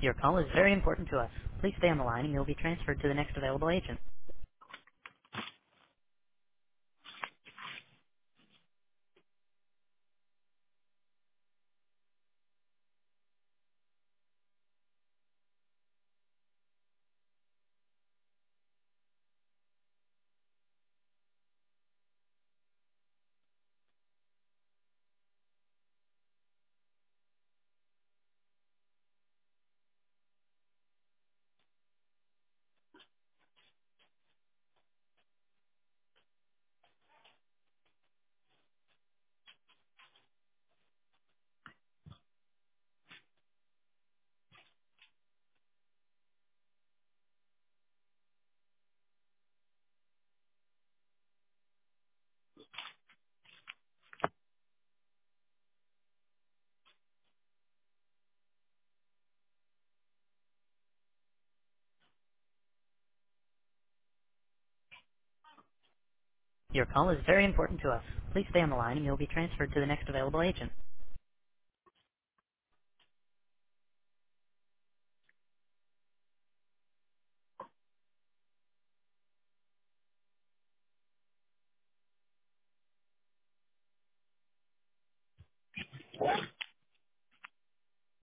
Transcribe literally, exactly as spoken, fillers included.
Your call is very important to us. Please stay on the line and you'll be transferred to the next available agent. Your call is very important to us. Please stay on the line and you'll be transferred to the next available agent.